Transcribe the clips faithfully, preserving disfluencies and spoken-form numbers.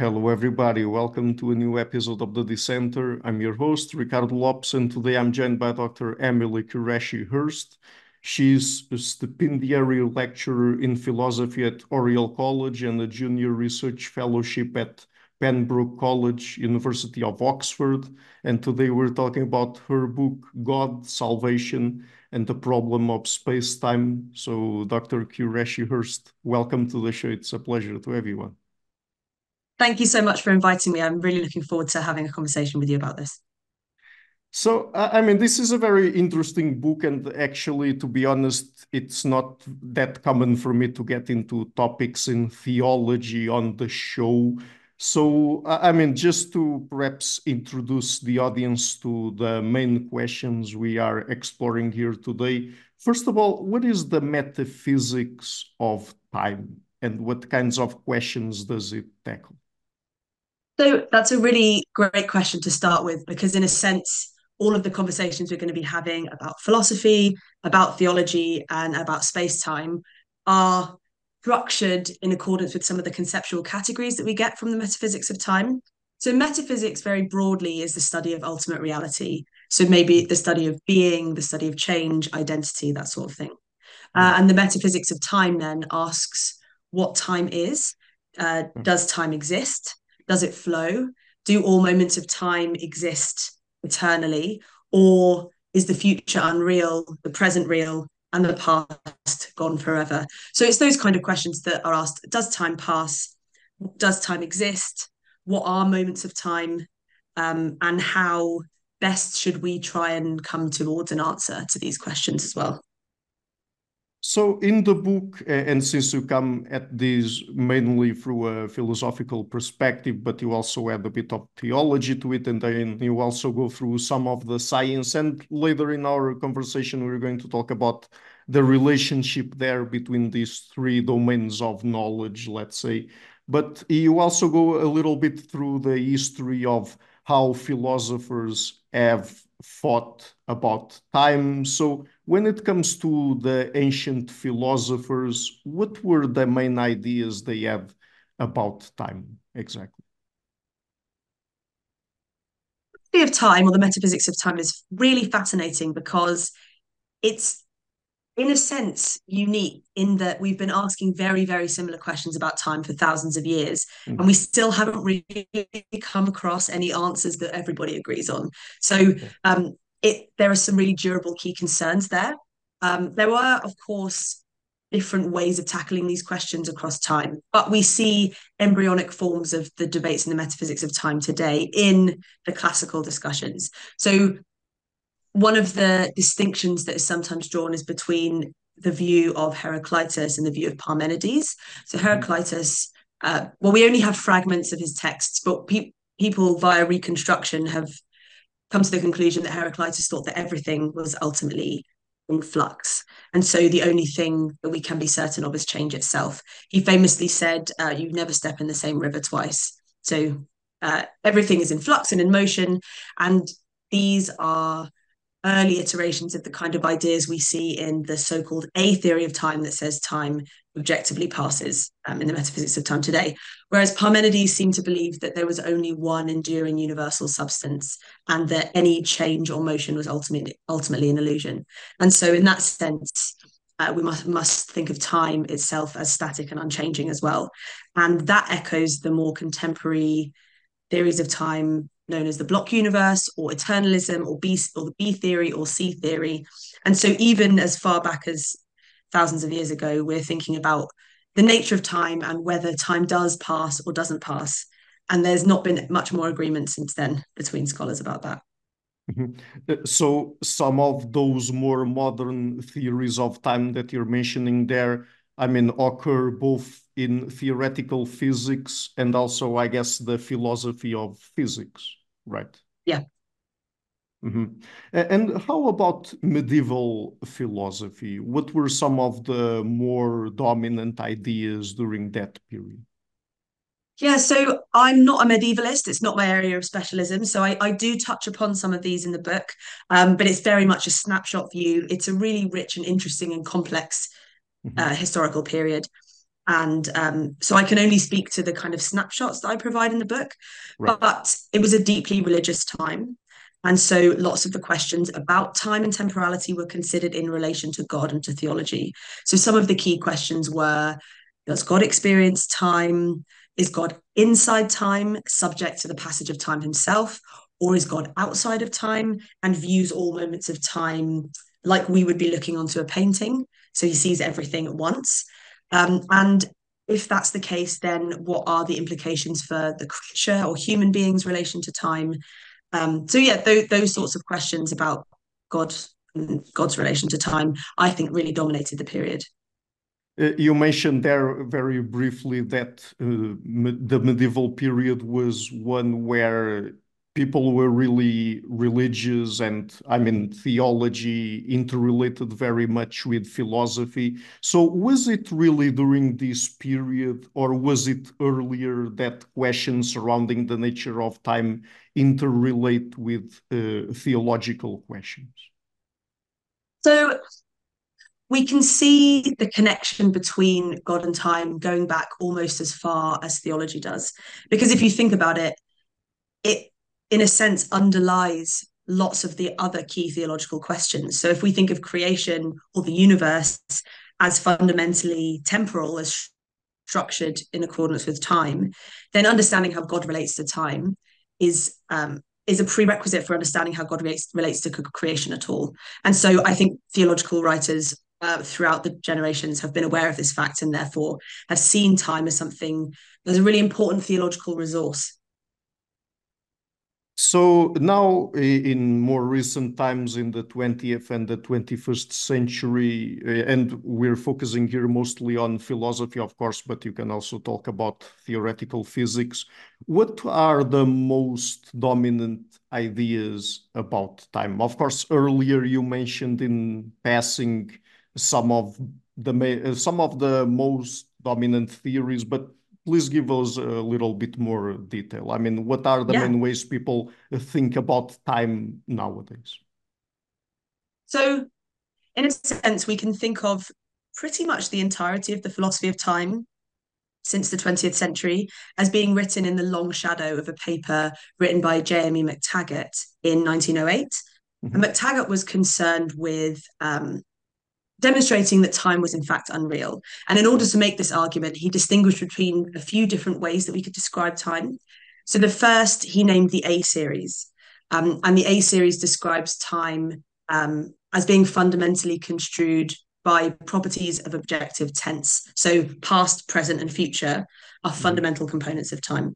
Hello, everybody. Welcome to a new episode of The Dissenter. I'm your host, Ricardo Lopes, and today I'm joined by Doctor Emily Qureshi-Hurst. She's a stipendiary lecturer in philosophy at Oriel College and a junior research fellowship at Pembroke College, University of Oxford. And today we're talking about her book, God, Salvation, and the Problem of Space-Time. So, Doctor Qureshi-Hurst, welcome to the show. It's a pleasure to have you on. Thank you so much for inviting me. I'm really looking forward to having a conversation with you about this. So, I mean, this is a very interesting book, and actually, to be honest, it's not that common for me to get into topics in theology on the show. So, I mean, just to perhaps introduce the audience to the main questions we are exploring here today. First of all, what is the metaphysics of time, and what kinds of questions does it tackle? So that's a really great question to start with, because in a sense, all of the conversations we're going to be having about philosophy, about theology, and about space-time are structured in accordance with some of the conceptual categories that we get from the metaphysics of time. So metaphysics, very broadly, is the study of ultimate reality. So maybe the study of being, the study of change, identity, that sort of thing. Uh, Right. and the metaphysics of time then asks what time is. Uh, Mm. does time exist? Does it flow? Do all moments of time exist eternally? Or is the future unreal, the present real, and the past gone forever? So it's those kind of questions that are asked. Does time pass? Does time exist? What are moments of time? Um, and how best should we try and come towards an answer to these questions as well? So, in the book, a- and since you come at this mainly through a philosophical perspective, but you also add a bit of theology to it, and then you also go through some of the science. And later in our conversation, we're going to talk about the relationship there between these three domains of knowledge, let's say. But you also go a little bit through the history of how philosophers have thought about time. So, when it comes to the ancient philosophers, what were the main ideas they had about time exactly? Of time, or the metaphysics of time, is really fascinating because it's in a sense unique in that we've been asking very very similar questions about time for thousands of years, and Mm. we still haven't really come across any answers that everybody agrees on. So Yeah. um, it there are some really durable key concerns there. Um, there were, of course, different ways of tackling these questions across time, but we see embryonic forms of the debates in the metaphysics of time today in the classical discussions. So one of the distinctions that is sometimes drawn is between the view of Heraclitus and the view of Parmenides. So Mhm. Heraclitus, uh, well, we only have fragments of his texts, but pe- people via reconstruction have come to the conclusion that Heraclitus thought that everything was ultimately in flux. And so the only thing that we can be certain of is change itself. He famously said, uh, you never step in the same river twice. So uh, everything is in flux and in motion. And these are early iterations of the kind of ideas we see in the so-called A theory of time that says time objectively passes um, in the metaphysics of time today. Whereas Parmenides seemed to believe that there was only one enduring universal substance and that any change or motion was ultimately, ultimately an illusion. And so in that sense, uh, we must, must think of time itself as static and unchanging as well. And that echoes the more contemporary theories of time known as the block universe or eternalism or B or the B theory or C theory. And so even as far back as thousands of years ago, we're thinking about the nature of time and whether time does pass or doesn't pass. And there's not been much more agreement since then between scholars about that. Mhm. Uh, So some of those more modern theories of time that you're mentioning there, I mean, occur both in theoretical physics and also, I guess, the philosophy of physics, right? Yeah. Mhm. A- And how about medieval philosophy? What were some of the more dominant ideas during that period? Yeah, so I'm not a medievalist. It's not my area of specialism. So I, I do touch upon some of these in the book, um, but it's very much a snapshot view. It's a really rich and interesting and complex uh, Mhm. historical period. And um, so I can only speak to the kind of snapshots that I provide in the book. Right. But it was a deeply religious time. And so lots of the questions about time and temporality were considered in relation to God and to theology. So some of the key questions were, does God experience time? Is God inside time, subject to the passage of time himself? Or is God outside of time and views all moments of time like we would be looking onto a painting? So he sees everything at once. Um, and if that's the case, then what are the implications for the creature or human beings' relation to time? Um, so yeah, th- those sorts of questions about God and God's relation to time, I think, really dominated the period. Uh, you mentioned there very briefly that uh, me the medieval period was one where people were really religious and, I mean, theology interrelated very much with philosophy. So, was it really during this period, or was it earlier that questions surrounding the nature of time interrelate with uh, theological questions? So we can see the connection between God and time going back almost as far as theology does. Because if you think about it, it, in a sense, underlies lots of the other key theological questions. So if we think of creation or the universe as fundamentally temporal, as structured in accordance with time, then understanding how God relates to time is um, is a prerequisite for understanding how God relates relates to creation at all. And so I think theological writers uh, throughout the generations have been aware of this fact and therefore have seen time as something as a really important theological resource. So now, in more recent times, in the twentieth and the twenty-first century, uh, and we're focusing here mostly on philosophy, of course, but you can also talk about theoretical physics. What are the most dominant ideas about time? Of course, earlier you mentioned in passing some of the uh, some of the most dominant theories, but please give us a little bit more detail. I mean, what are the Yeah. main ways people think about time nowadays? So in a sense, we can think of pretty much the entirety of the philosophy of time since the twentieth century as being written in the long shadow of a paper written by J M E McTaggart in nineteen oh eight. And Mhm. McTaggart was concerned with um, demonstrating that time was in fact unreal. And in order to make this argument, he distinguished between a few different ways that we could describe time. So the first he named the A series. Um, and the A series describes time um, as being fundamentally construed by properties of objective tense. So past, present, and future are Mhm. fundamental components of time.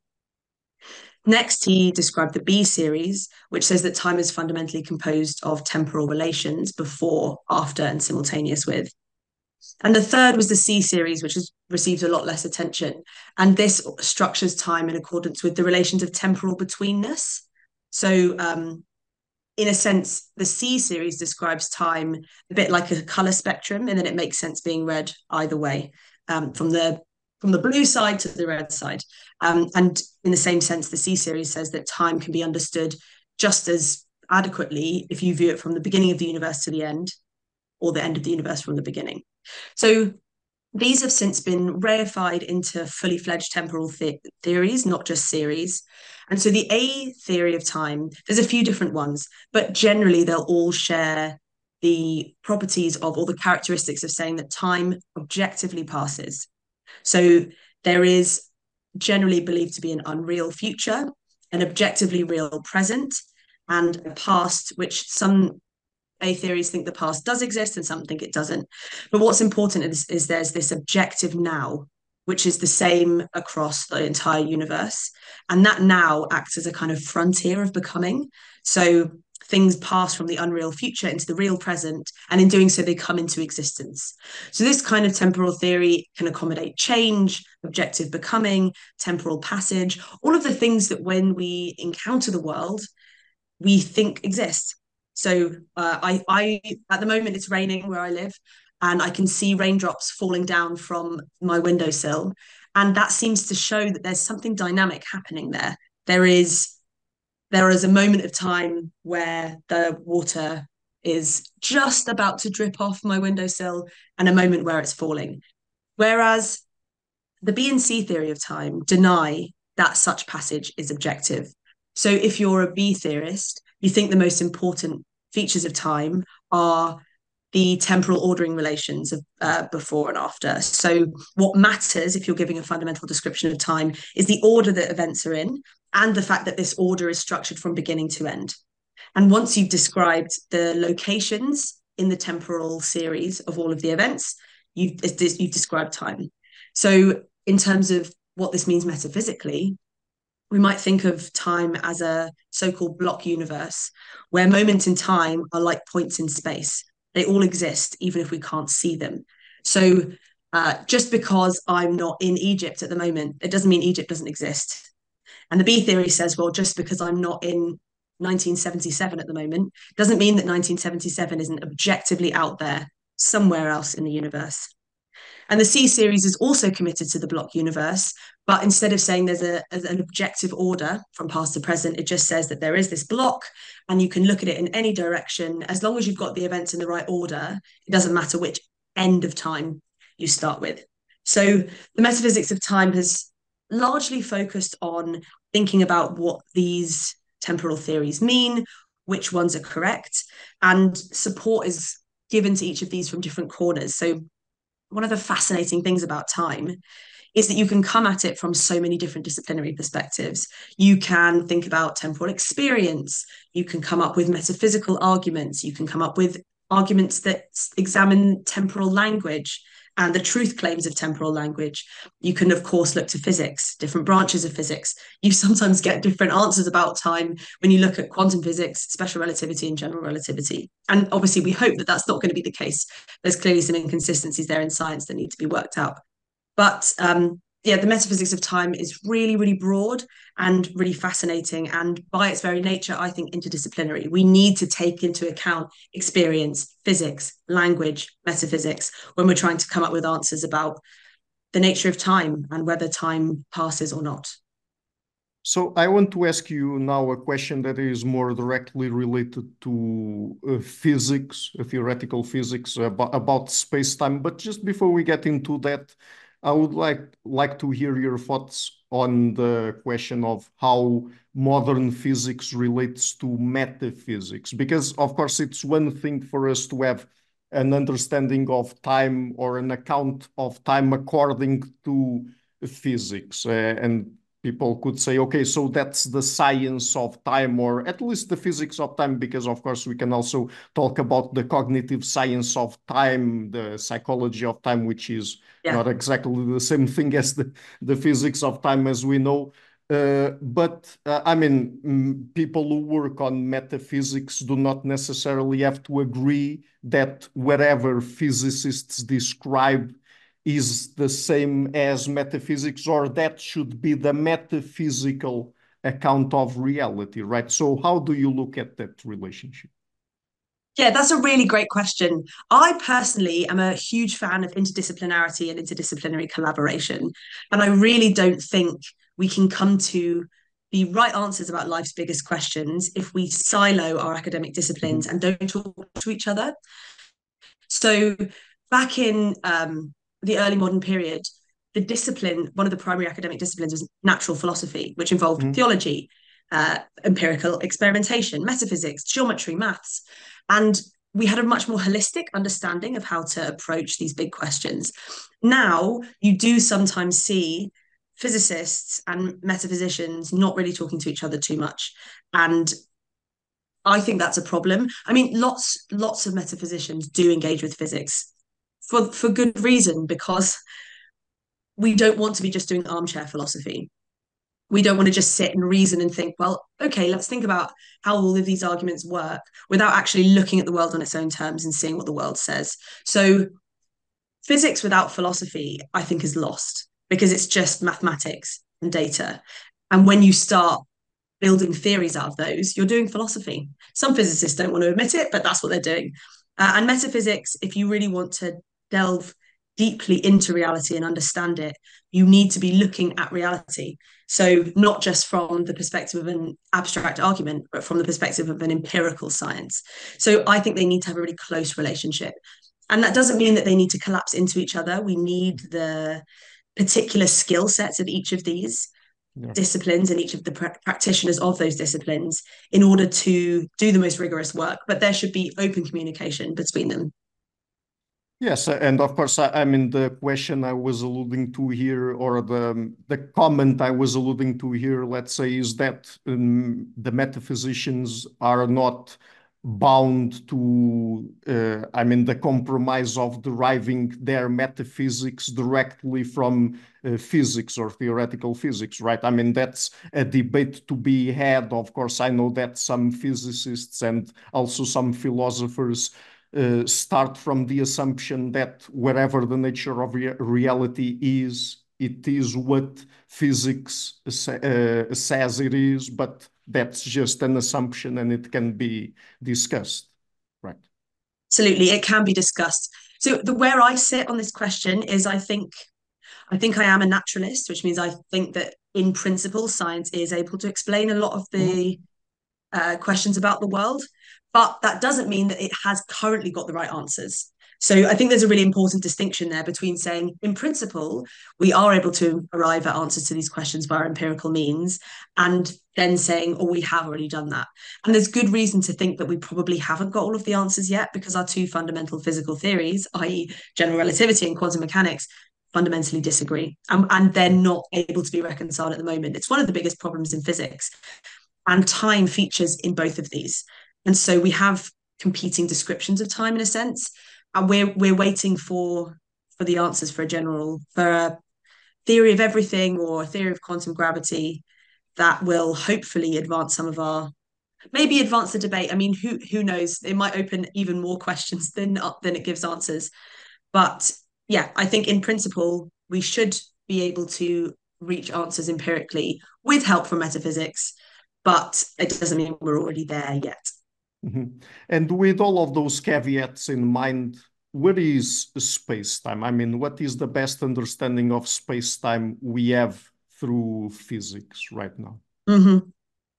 Next, he described the B series, which says that time is fundamentally composed of temporal relations before, after, and simultaneous with. And the third was the C series, which has received a lot less attention. And this structures time in accordance with the relations of temporal betweenness. So, um, in a sense, the C series describes time a bit like a color spectrum, and then it makes sense being read either way, um, from the from the blue side to the red side. Um, and in the same sense, the C series says that time can be understood just as adequately if you view it from the beginning of the universe to the end, or the end of the universe from the beginning. So these have since been reified into fully fledged temporal the- theories, not just series. And so the A theory of time, there's a few different ones, but generally they'll all share the properties of, or the characteristics of, saying that time objectively passes. So there is generally believed to be an unreal future, an objectively real present, and a past, which some A theories think the past does exist and some think it doesn't. But what's important is, is there's this objective now, which is the same across the entire universe. And that now acts as a kind of frontier of becoming. So things pass from the unreal future into the real present, and in doing so, they come into existence. So this kind of temporal theory can accommodate change, objective becoming, temporal passage, all of the things that when we encounter the world, we think exist. So uh, I, I, at the moment, it's raining where I live, and I can see raindrops falling down from my windowsill, and that seems to show that there's something dynamic happening there. There is, there is a moment of time where the water is just about to drip off my windowsill, and a moment where it's falling. Whereas the B and C theory of time deny that such passage is objective. So if you're a B theorist, you think the most important features of time are the temporal ordering relations of uh, before and after. So what matters, if you're giving a fundamental description of time, is the order that events are in and the fact that this order is structured from beginning to end. And once you've described the locations in the temporal series of all of the events, you've, you've described time. So in terms of what this means metaphysically, we might think of time as a so-called block universe, where moments in time are like points in space. They all exist, even if we can't see them. So uh, just because I'm not in Egypt at the moment, it doesn't mean Egypt doesn't exist. And the B theory says, well, just because I'm not in nineteen seventy-seven at the moment, doesn't mean that nineteen seventy-seven isn't objectively out there somewhere else in the universe. And the C series is also committed to the block universe, but instead of saying there's a, an objective order from past to present, it just says that there is this block and you can look at it in any direction. As long as you've got the events in the right order, it doesn't matter which end of time you start with. So the metaphysics of time has largely focused on thinking about what these temporal theories mean, which ones are correct, and support is given to each of these from different corners. So one of the fascinating things about time is that you can come at it from so many different disciplinary perspectives. You can think about temporal experience. You can come up with metaphysical arguments. You can come up with arguments that examine temporal language and the truth claims of temporal language. You can, of course, look to physics, different branches of physics. You sometimes get different answers about time when you look at quantum physics, special relativity, and general relativity. And obviously, we hope that that's not going to be the case. There's clearly some inconsistencies there in science that need to be worked out. But um, yeah, the metaphysics of time is really, really broad and really fascinating. And by its very nature, I think interdisciplinary. We need to take into account experience, physics, language, metaphysics when we're trying to come up with answers about the nature of time and whether time passes or not. So I want to ask you now a question that is more directly related to uh, physics, uh, theoretical physics, about, about space-time. But just before we get into that, I would like like to hear your thoughts on the question of how modern physics relates to metaphysics. Because, of course, it's one thing for us to have an understanding of time or an account of time according to physics. Uh, and people could say, okay, so that's the science of time, or at least the physics of time, because of course we can also talk about the cognitive science of time, the psychology of time, which is yeah. not exactly the same thing as the, the physics of time as we know. Uh, but uh, I mean, mm, people who work on metaphysics do not necessarily have to agree that wherever physicists describe is the same as metaphysics, or that should be the metaphysical account of reality, right? So how do you look at that relationship? Yeah, that's a really great question. I personally am a huge fan of interdisciplinarity and interdisciplinary collaboration. And I really don't think we can come to the right answers about life's biggest questions if we silo our academic disciplines mm-hmm. and don't talk to each other. So back in um, the early modern period, the discipline, one of the primary academic disciplines was natural philosophy, which involved mm. theology, uh, empirical experimentation, metaphysics, geometry, maths. And we had a much more holistic understanding of how to approach these big questions. Now, you do sometimes see physicists and metaphysicians not really talking to each other too much. And I think that's a problem. I mean, lots, lots of metaphysicians do engage with physics for, for good reason, because we don't want to be just doing armchair philosophy. We don't want to just sit and reason and think, well, okay, let's think about how all of these arguments work without actually looking at the world on its own terms and seeing what the world says. So physics without philosophy, I think, is lost because it's just mathematics and data. And when you start building theories out of those, you're doing philosophy. Some physicists don't want to admit it, but that's what they're doing. Uh, and metaphysics, if you really want to delve deeply into reality and understand it, you need to be looking at reality. So not just from the perspective of an abstract argument, but from the perspective of an empirical science. So I think they need to have a really close relationship. And that doesn't mean that they need to collapse into each other. We need the particular skill sets of each of these Yeah. disciplines and each of the pr- practitioners of those disciplines in order to do the most rigorous work. But there should be open communication between them. Yes, uh, and of course, I, I mean the question I was alluding to here, or the the comment I was alluding to here, let's say, is that um, the metaphysicians are not bound to, uh, I mean, the compromise of deriving their metaphysics directly from uh, physics or theoretical physics, right? I mean, that's a debate to be had. Of course, I know that some physicists and also some philosophers uh, start from the assumption that wherever the nature of rea reality is, it is what physics sa uh, says it is, but that's just an assumption and it can be discussed, right? Absolutely, it can be discussed. So the where I sit on this question is I think I think I am a naturalist, which means I think that in principle science is able to explain a lot of Mhm. the uh, questions about the world, but that doesn't mean that it has currently got the right answers. So I think there's a really important distinction there between saying, in principle, we are able to arrive at answers to these questions via empirical means, and then saying, oh, we have already done that. And there's good reason to think that we probably haven't got all of the answers yet, because our two fundamental physical theories, that is general relativity and quantum mechanics, fundamentally disagree. And, and they're not able to be reconciled at the moment. It's one of the biggest problems in physics, and time features in both of these. And so we have competing descriptions of time in a sense, and we're we're waiting for for the answers for a general for a theory of everything or a theory of quantum gravity that will hopefully advance some of our maybe advance the debate. I mean, who who knows? It might open even more questions than than it gives answers. But yeah, I think in principle we should be able to reach answers empirically with help from metaphysics, but it doesn't mean we're already there yet. Mhm. And with all of those caveats in mind, what is space-time? I mean, what is the best understanding of space-time we have through physics right now? Mm-hmm.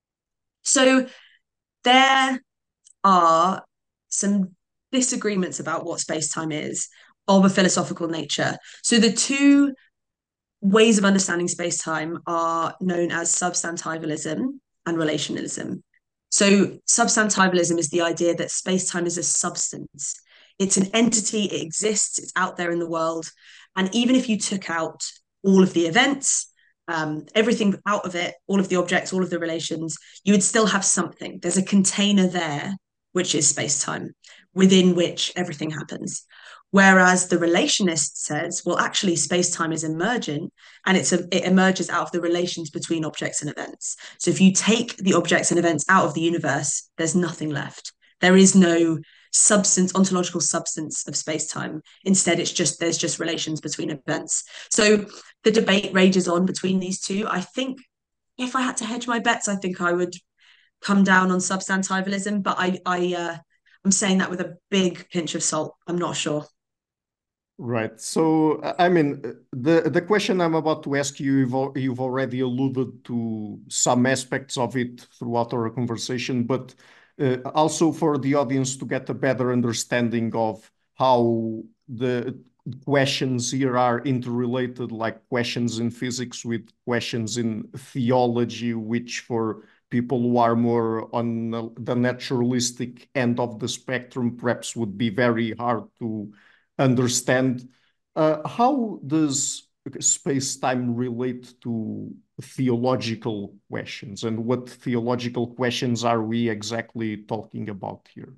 So there are some disagreements about what space-time is of a philosophical nature. So the two ways of understanding space-time are known as substantivalism and relationalism. So substantivalism is the idea that space-time is a substance. It's an entity, it exists, it's out there in the world. And even if you took out all of the events, um, everything out of it, all of the objects, all of the relations, you would still have something. There's a container there, which is space-time, within which everything happens. Whereas the relationist says, well, actually, space time is emergent and it's a, it emerges out of the relations between objects and events. So if you take the objects and events out of the universe, there's nothing left. There is no substance, ontological substance of space time. Instead, it's just there's just relations between events. So the debate rages on between these two. I think if I had to hedge my bets, I think I would come down on substantivalism, but I, I, uh, I'm saying that with a big pinch of salt. I'm not sure. Right. So, I mean, the the question I'm about to ask you, you've, al- you've already alluded to some aspects of it throughout our conversation, but uh, also for the audience to get a better understanding of how the questions here are interrelated, like questions in physics with questions in theology, which for people who are more on the naturalistic end of the spectrum, perhaps would be very hard to understand. Uh, how does space-time relate to theological questions, and what theological questions are we exactly talking about here?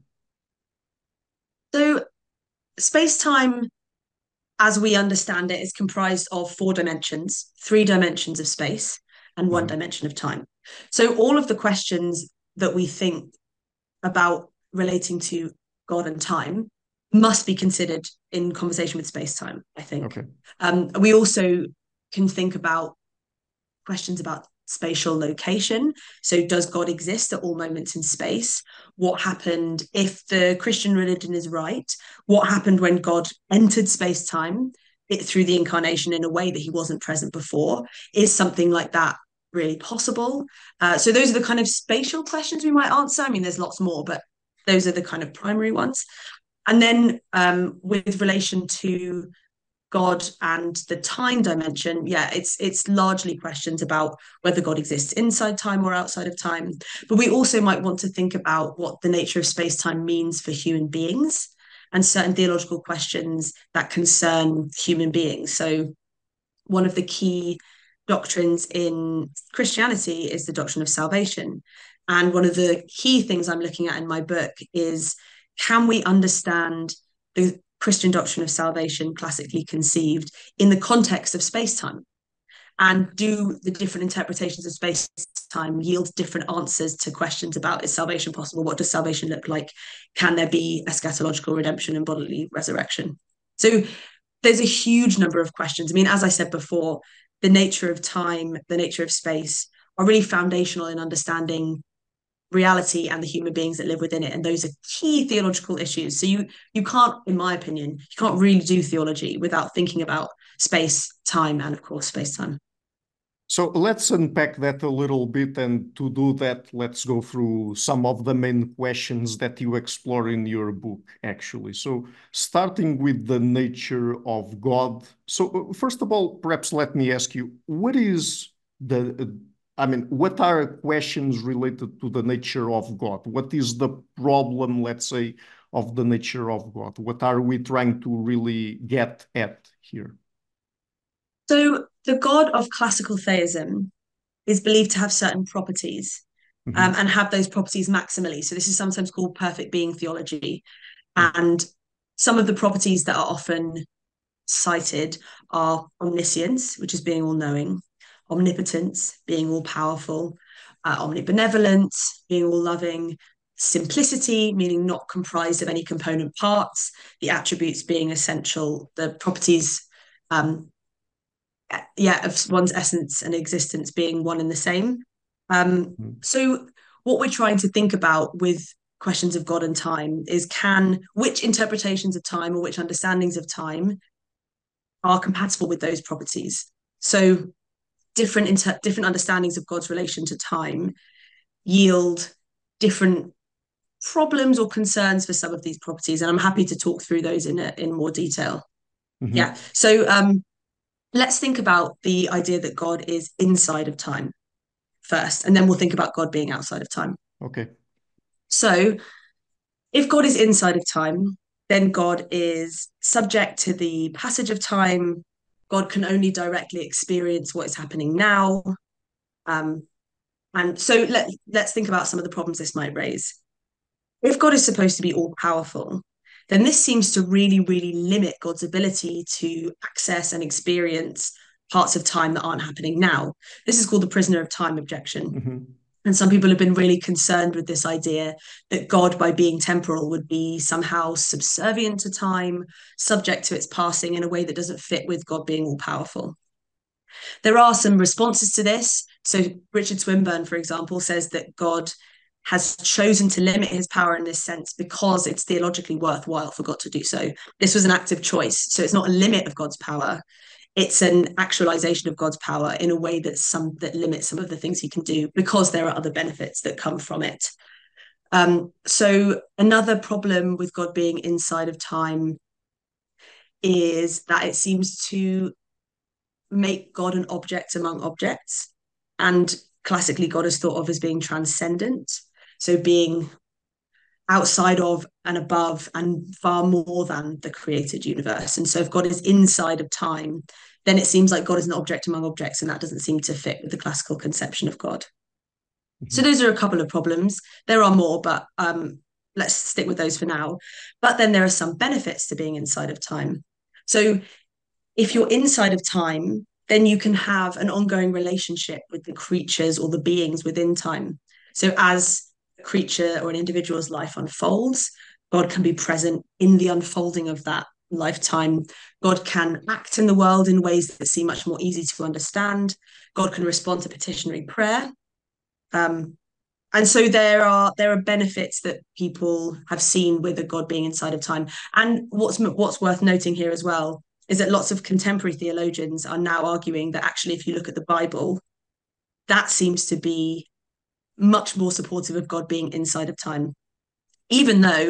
So space-time, as we understand it, is comprised of four dimensions, three dimensions of space and one Mhm. dimension of time. So all of the questions that we think about relating to God and time must be considered in conversation with space-time, I think. Okay. Um, we also can think about questions about spatial location. So, does God exist at all moments in space? What happened if the Christian religion is right? What happened when God entered space time it, through the incarnation in a way that he wasn't present before? Is something like that really possible? Uh, so, those are the kind of spatial questions we might answer. I mean, there's lots more, but those are the kind of primary ones. And then, um, with relation to God and the time dimension, yeah, it's it's largely questions about whether God exists inside time or outside of time. But we also might want to think about what the nature of space-time means for human beings and certain theological questions that concern human beings. So one of the key doctrines in Christianity is the doctrine of salvation. And one of the key things I'm looking at in my book is, can we understand the Christian doctrine of salvation, classically conceived, in the context of space-time? And do the different interpretations of space-time yield different answers to questions about, is salvation possible? What does salvation look like? Can there be eschatological redemption and bodily resurrection? So there's a huge number of questions. I mean, as I said before, the nature of time, the nature of space are really foundational in understanding reality and the human beings that live within it. And those are key theological issues. So you you can't, in my opinion, you can't really do theology without thinking about space, time, and of course, space-time. So let's unpack that a little bit, and to do that, let's go through some of the main questions that you explore in your book, actually. So starting with the nature of God. So first of all, perhaps let me ask you, what is the, I mean, what are questions related to the nature of God? What is the problem, let's say, of the nature of God? What are we trying to really get at here? So the God of classical theism is believed to have certain properties, Mm-hmm. um, and have those properties maximally. So this is sometimes called perfect being theology. And some of the properties that are often cited are omniscience, which is being all-knowing, omnipotence, being all-powerful, uh, omnibenevolence, being all-loving, simplicity, meaning not comprised of any component parts, the attributes being essential, the properties um, yeah, of one's essence and existence being one and the same. Um, Mm-hmm. so what we're trying to think about with questions of God and time is, can which interpretations of time or which understandings of time are compatible with those properties? So different inter- different understandings of God's relation to time yield different problems or concerns for some of these properties, and I'm happy to talk through those in a, in more detail. Mm-hmm. Yeah. So um, let's think about the idea that God is inside of time first, and then we'll think about God being outside of time. Okay. So if God is inside of time, then God is subject to the passage of time. God can only directly experience what is happening now. Um, and so let, let's think about some of the problems this might raise. If God is supposed to be all powerful, then this seems to really, really limit God's ability to access and experience parts of time that aren't happening now. This is called the prisoner of time objection. Mm-hmm. And some people have been really concerned with this idea that God, by being temporal, would be somehow subservient to time, subject to its passing in a way that doesn't fit with God being all powerful. There are some responses to this. So Richard Swinburne, for example, says that God has chosen to limit his power in this sense because it's theologically worthwhile for God to do so. This was an active choice. So it's not a limit of God's power. It's an actualization of God's power in a way that some that limits some of the things he can do, because there are other benefits that come from it. Um, so another problem with God being inside of time is that it seems to make God an object among objects. And classically, God is thought of as being transcendent. So being outside of and above and far more than the created universe. And so if God is inside of time, then it seems like God is an object among objects, and that doesn't seem to fit with the classical conception of God. Mm-hmm. So those are a couple of problems. There are more, but um, let's stick with those for now. But then there are some benefits to being inside of time. So if you're inside of time, then you can have an ongoing relationship with the creatures or the beings within time. So as a creature or an individual's life unfolds, God can be present in the unfolding of that lifetime. God can act in the world in ways that seem much more easy to understand. God can respond to petitionary prayer. Um, and so there are there are benefits that people have seen with a God being inside of time. And what's what's worth noting here as well is that lots of contemporary theologians are now arguing that actually, if you look at the Bible, that seems to be much more supportive of God being inside of time, even though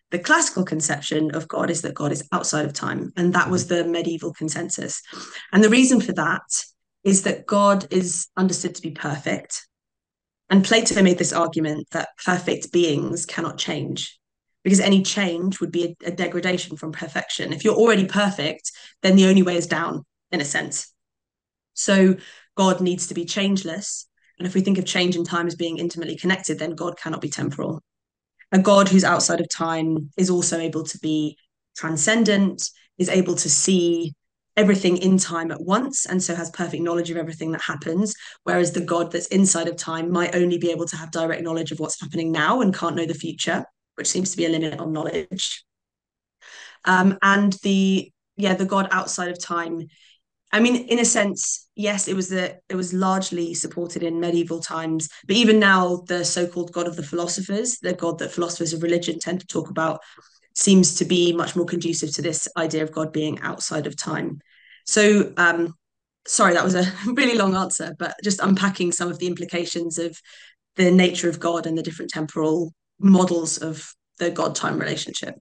The classical conception of God is that God is outside of time, and that was the medieval consensus. And the reason for that is that God is understood to be perfect. And Plato made this argument that perfect beings cannot change, because any change would be a, a degradation from perfection. If you're already perfect, then the only way is down, in a sense. So God needs to be changeless. And if we think of change and time as being intimately connected, then God cannot be temporal. A God who's outside of time is also able to be transcendent, is able to see everything in time at once, and so has perfect knowledge of everything that happens. Whereas the God that's inside of time might only be able to have direct knowledge of what's happening now and can't know the future, which seems to be a limit on knowledge. Um, and the yeah, the God outside of time, I mean, in a sense, yes, it was the it was largely supported in medieval times, but even now, the so-called God of the philosophers, the God that philosophers of religion tend to talk about, seems to be much more conducive to this idea of God being outside of time. So, um, sorry, that was a really long answer, but just unpacking some of the implications of the nature of God and the different temporal models of the God-time relationship.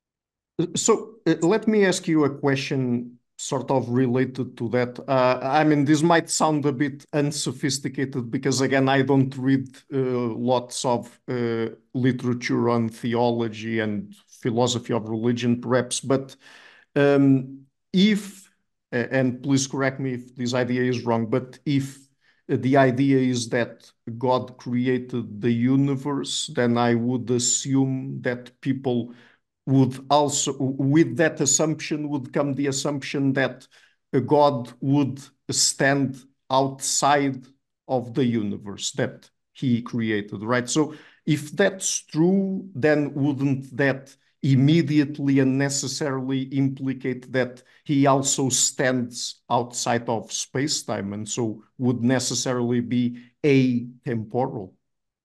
So uh, let me ask you a question sort of related to that. Uh, I mean, this might sound a bit unsophisticated because, again, I don't read uh, lots of uh, literature on theology and philosophy of religion, perhaps. But um, if, and please correct me if this idea is wrong, but if the idea is that God created the universe, then I would assume that people would also, with that assumption, would come the assumption that God would stand outside of the universe that he created, right? So if that's true, then wouldn't that immediately and necessarily implicate that he also stands outside of space-time and so would necessarily be atemporal?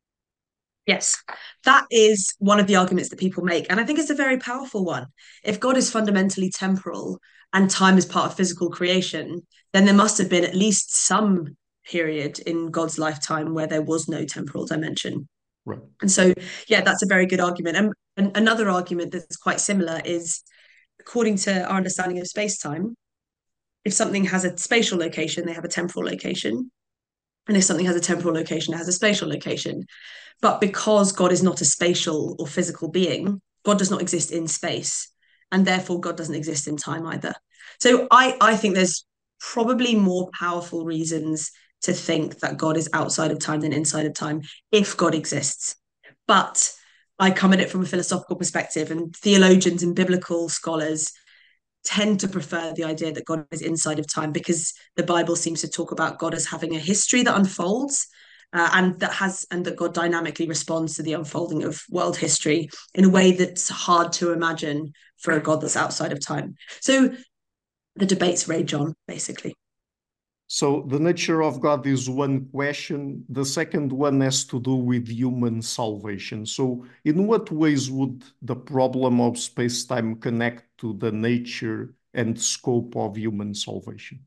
Yes, that is one of the arguments that people make. And I think it's a very powerful one. If God is fundamentally temporal and time is part of physical creation, then there must have been at least some period in God's lifetime where there was no temporal dimension. Right. And so, yeah, that's a very good argument. And, and another argument that's quite similar is, according to our understanding of space time, if something has a spatial location, they have a temporal location. And if something has a temporal location, it has a spatial location. But because God is not a spatial or physical being, God does not exist in space. And therefore, God doesn't exist in time either. So I, I think there's probably more powerful reasons to think that God is outside of time than inside of time if God exists. But I come at it from a philosophical perspective, and theologians and biblical scholars tend to prefer the idea that God is inside of time because the Bible seems to talk about God as having a history that unfolds uh, and that has and that God dynamically responds to the unfolding of world history in a way that's hard to imagine for a God that's outside of time. So the debates rage on, basically. So the nature of God is one question. The second one has to do with human salvation. So in what ways would the problem of space-time connect to the nature and scope of human salvation?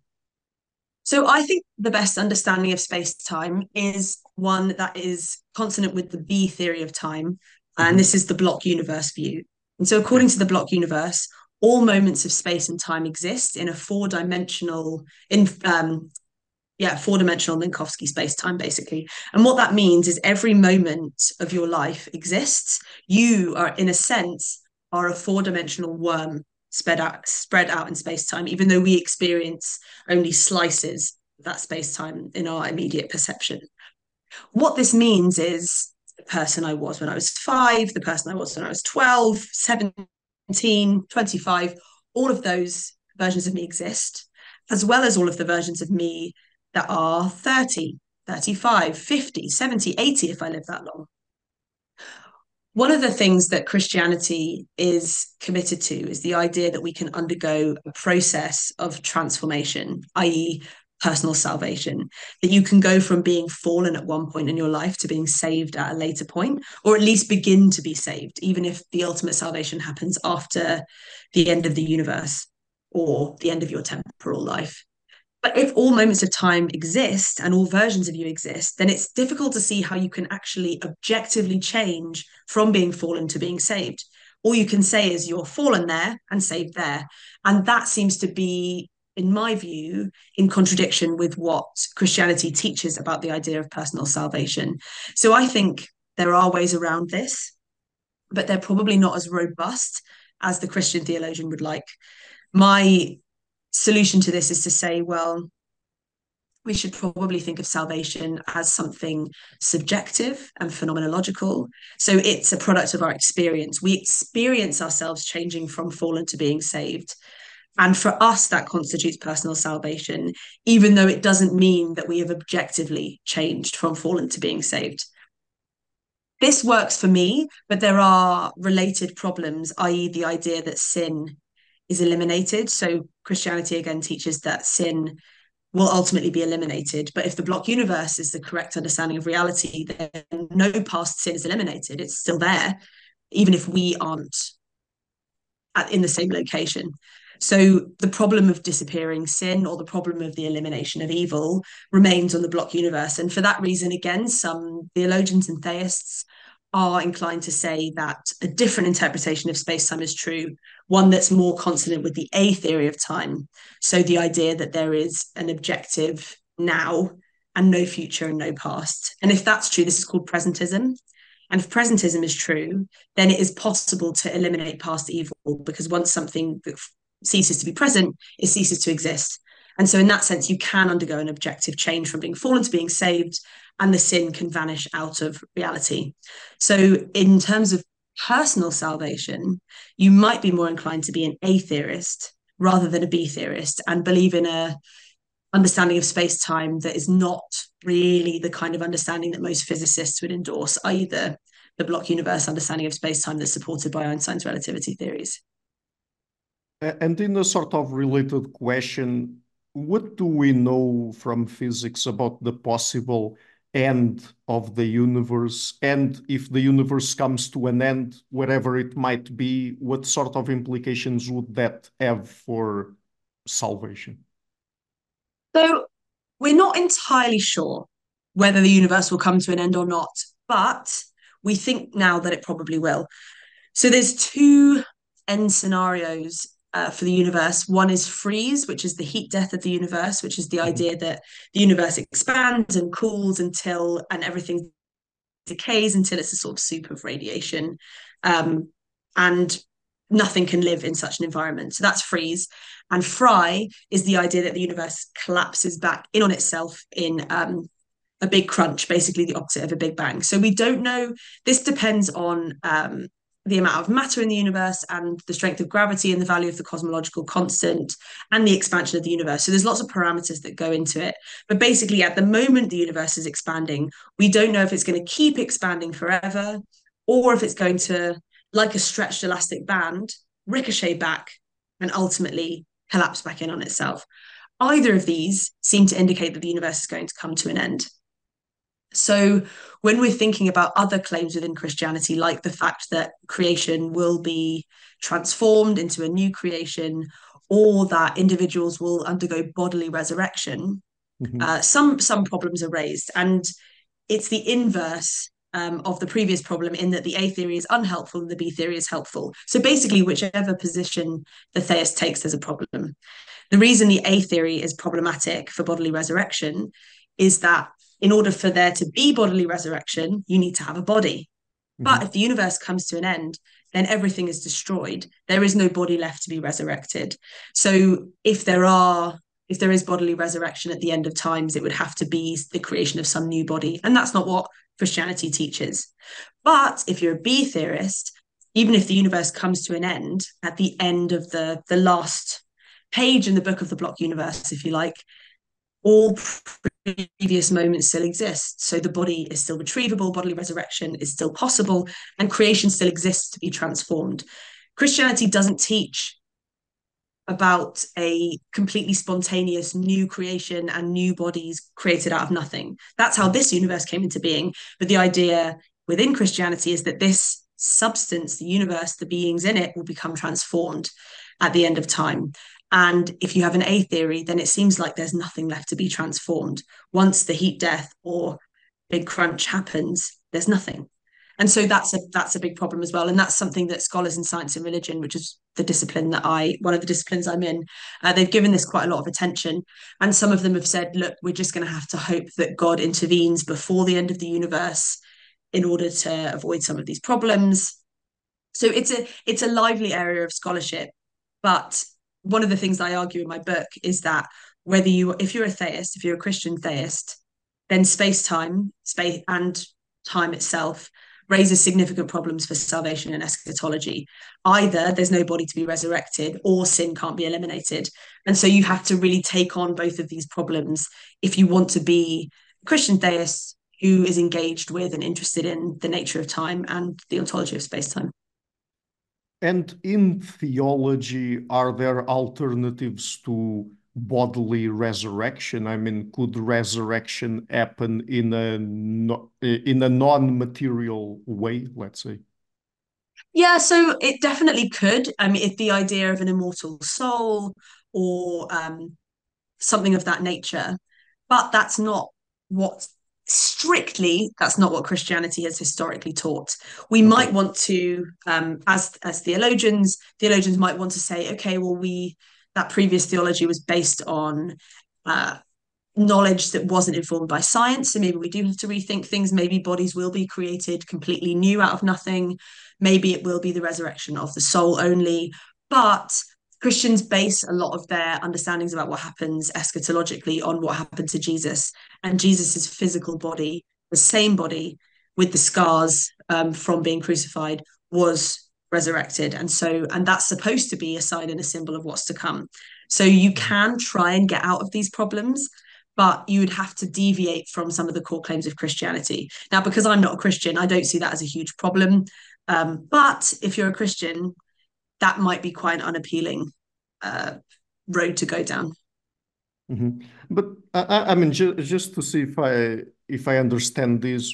So I think the best understanding of space-time is one that is consonant with the B theory of time. And mm-hmm. This is the block universe view. And so according okay. to the block universe, all moments of space and time exist in a four-dimensional, in um, yeah, four-dimensional Minkowski space-time, basically. And what that means is every moment of your life exists. You are, in a sense, are a four-dimensional worm spread out, spread out in space-time, even though we experience only slices of that space-time in our immediate perception. What this means is the person I was when I was five, the person I was when I was twelve, seventeen, twenty-five, all of those versions of me exist, as well as all of the versions of me that are thirty, thirty-five, fifty, seventy, eighty, if I live that long. One of the things that Christianity is committed to is the idea that we can undergo a process of transformation, that is personal salvation, that you can go from being fallen at one point in your life to being saved at a later point, or at least begin to be saved, even if the ultimate salvation happens after the end of the universe or the end of your temporal life. But if all moments of time exist and all versions of you exist, then it's difficult to see how you can actually objectively change from being fallen to being saved. All you can say is you're fallen there and saved there. And that seems to be, in my view, in contradiction with what Christianity teaches about the idea of personal salvation. So I think there are ways around this, but they're probably not as robust as the Christian theologian would like. My solution to this is to say, well, we should probably think of salvation as something subjective and phenomenological. So it's a product of our experience. We experience ourselves changing from fallen to being saved. And for us, that constitutes personal salvation, even though it doesn't mean that we have objectively changed from fallen to being saved. This works for me, but there are related problems, that is the idea that sin is eliminated. So Christianity, again, teaches that sin will ultimately be eliminated. But if the block universe is the correct understanding of reality, then no past sin is eliminated. It's still there, even if we aren't at, in the same location. So the problem of disappearing sin, or the problem of the elimination of evil, remains on the block universe. And for that reason, again, some theologians and theists are inclined to say that a different interpretation of space-time is true, one that's more consonant with the A theory of time. So the idea that there is an objective now and no future and no past. And if that's true, this is called presentism. And if presentism is true, then it is possible to eliminate past evil, because once something ceases to be present, it ceases to exist. And so in that sense, you can undergo an objective change from being fallen to being saved, and the sin can vanish out of reality. So in terms of personal salvation, you might be more inclined to be an A theorist rather than a B theorist, and believe in a understanding of space-time that is not really the kind of understanding that most physicists would endorse, either the block universe understanding of space-time that's supported by Einstein's relativity theories. And in a sort of related question, what do we know from physics about the possible end of the universe? And if the universe comes to an end, whatever it might be, what sort of implications would that have for salvation? So we're not entirely sure whether the universe will come to an end or not, but we think now that it probably will. So there's two end scenarios uh, for the universe. One is freeze, which is the heat death of the universe, which is the idea that the universe expands and cools until, and everything decays until it's a sort of soup of radiation. Um, and nothing can live in such an environment. So that's freeze. And fry is the idea that the universe collapses back in on itself in um, a big crunch, basically the opposite of a big bang. So we don't know. This depends on um, the amount of matter in the universe and the strength of gravity and the value of the cosmological constant and the expansion of the universe. So there's lots of parameters that go into it. But basically, at the moment the universe is expanding, we don't know if it's going to keep expanding forever, or if it's going to, like a stretched elastic band, ricochet back and ultimately collapse back in on itself. Either of these seem to indicate that the universe is going to come to an end. So when we're thinking about other claims within Christianity, like the fact that creation will be transformed into a new creation, or that individuals will undergo bodily resurrection, mm-hmm. uh, some, some problems are raised. And it's the inverse Um, of the previous problem, in that the A theory is unhelpful and the B theory is helpful. So basically, whichever position the theist takes, there's a problem. The reason the A theory is problematic for bodily resurrection is that in order for there to be bodily resurrection, you need to have a body. Mm-hmm. But if the universe comes to an end, then everything is destroyed. There is no body left to be resurrected. So if there are If there is bodily resurrection at the end of times, it would have to be the creation of some new body. And that's not what Christianity teaches. But if you're a B theorist, even if the universe comes to an end at the end of the, the last page in the book of the block universe, if you like, all previous moments still exist. So the body is still retrievable, bodily resurrection is still possible, and creation still exists to be transformed. Christianity doesn't teach about a completely spontaneous new creation and new bodies created out of nothing. That's how this universe came into being. But the idea within Christianity is that this substance, the universe, the beings in it, will become transformed at the end of time. And if you have an A theory, then it seems like there's nothing left to be transformed. Once the heat death or big crunch happens, there's nothing. And so that's a that's a big problem as well. And that's something that scholars in science and religion, which is the discipline that I one of the disciplines I'm in, uh, they've given this quite a lot of attention. And some of them have said, look, we're just going to have to hope that God intervenes before the end of the universe in order to avoid some of these problems. So it's a it's a lively area of scholarship. But one of the things I argue in my book is that whether you if you're a theist, if you're a Christian theist, then space-time, space and time itself raises significant problems for salvation and eschatology. Either there's no body to be resurrected or sin can't be eliminated. And so you have to really take on both of these problems if you want to be a Christian theist who is engaged with and interested in the nature of time and the ontology of space-time. And in theology, are there alternatives to bodily resurrection? I mean, could resurrection happen in a no, in a non-material way, let's say? Yeah, so it definitely could. I mean, if the idea of an immortal soul or um, something of that nature, but that's not what strictly that's not what Christianity has historically taught. We Okay. might want to, um, as as theologians, theologians might want to say, okay, well, we that previous theology was based on uh, knowledge that wasn't informed by science. So maybe we do have to rethink things. Maybe bodies will be created completely new out of nothing. Maybe it will be the resurrection of the soul only. But Christians base a lot of their understandings about what happens eschatologically on what happened to Jesus and Jesus's physical body, the same body with the scars um, from being crucified, was resurrected. And so, and that's supposed to be a sign and a symbol of what's to come. So you can try and get out of these problems, but you would have to deviate from some of the core claims of Christianity. Now, because I'm not a Christian, I don't see that as a huge problem. Um, but if you're a Christian, that might be quite an unappealing uh, road to go down. Mm-hmm. But I, I mean, ju just to see if I if I understand this,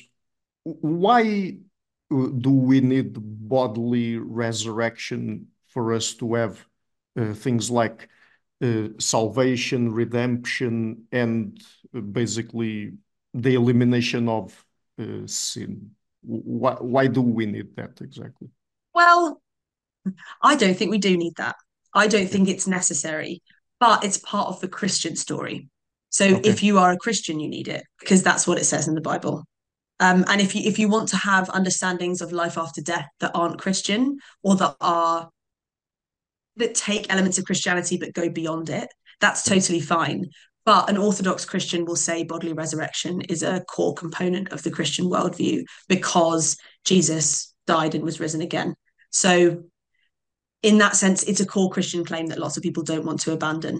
why do we need bodily resurrection for us to have uh, things like uh, salvation, redemption, and uh, basically the elimination of uh, sin? Why, why do we need that exactly? Well, I don't think we do need that. I don't Okay. think it's necessary, but it's part of the Christian story. So Okay. if you are a Christian, you need it because that's what it says in the Bible. Um, and if you if you want to have understandings of life after death that aren't Christian or that are that take elements of Christianity but go beyond it, that's totally fine. But an Orthodox Christian will say bodily resurrection is a core component of the Christian worldview because Jesus died and was risen again. So, in that sense, it's a core Christian claim that lots of people don't want to abandon.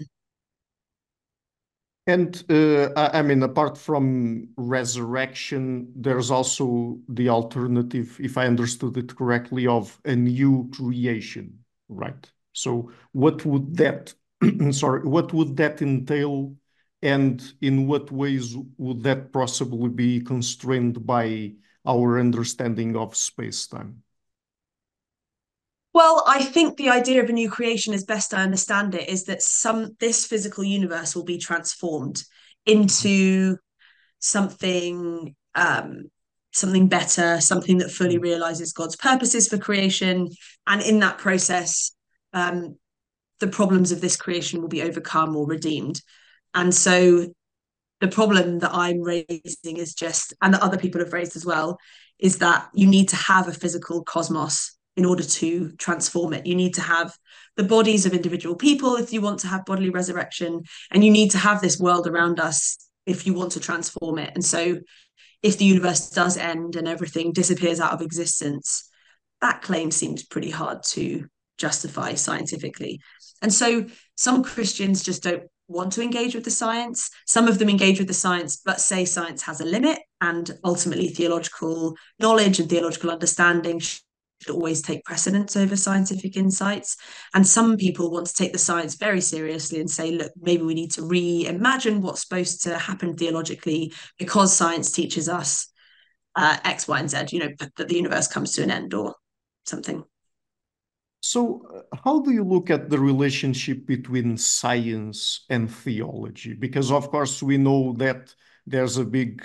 And uh, I, I mean, apart from resurrection, there's also the alternative, if I understood it correctly, of a new creation, right? So what would that, sorry, what would that entail, and in what ways would that possibly be constrained by our understanding of space-time? Well, I think the idea of a new creation, as best I understand it, is that some this physical universe will be transformed into something um, something better, something that fully realizes God's purposes for creation, and in that process, um, the problems of this creation will be overcome or redeemed. And so, the problem that I'm raising is just, and that other people have raised as well, is that you need to have a physical cosmos in order to transform it. You need to have the bodies of individual people if you want to have bodily resurrection, and you need to have this world around us if you want to transform it. And so, if the universe does end and everything disappears out of existence, that claim seems pretty hard to justify scientifically. And so some Christians just don't want to engage with the science. Some of them engage with the science, but say science has a limit, and ultimately theological knowledge and theological understanding should always take precedence over scientific insights. And some people want to take the science very seriously and say, look, maybe we need to reimagine what's supposed to happen theologically because science teaches us uh, X, Y, and Z, you know, that the universe comes to an end or something. So, uh, how do you look at the relationship between science and theology? Because, of course, we know that there's a big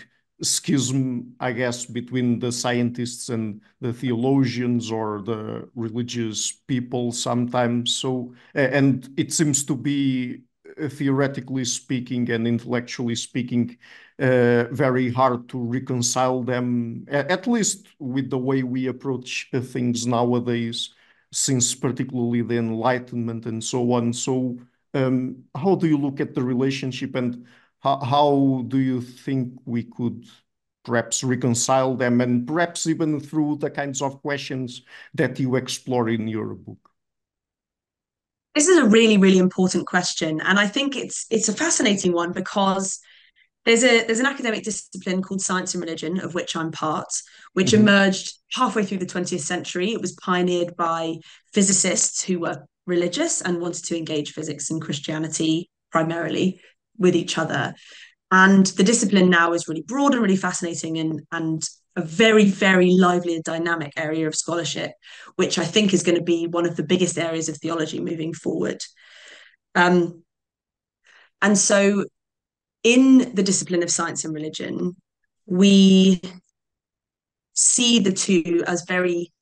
schism, I guess, between the scientists and the theologians or the religious people sometimes. So, and it seems to be, uh, theoretically speaking and intellectually speaking, uh, very hard to reconcile them, at least with the way we approach uh, things nowadays, since particularly the Enlightenment and so on. So, um, how do you look at the relationship, and how, how do you think we could perhaps reconcile them, and perhaps even through the kinds of questions that you explore in your book? This is a really, really important question, and I think it's it's a fascinating one because there's a there's an academic discipline called science and religion, of which I'm part, which Mhm. emerged halfway through the twentieth century. It was pioneered by physicists who were religious and wanted to engage physics and Christianity primarily with each other. And the discipline now is really broad and really fascinating, and and a very, very lively and dynamic area of scholarship, which I think is going to be one of the biggest areas of theology moving forward. Um, and so in the discipline of science and religion, we see the two as very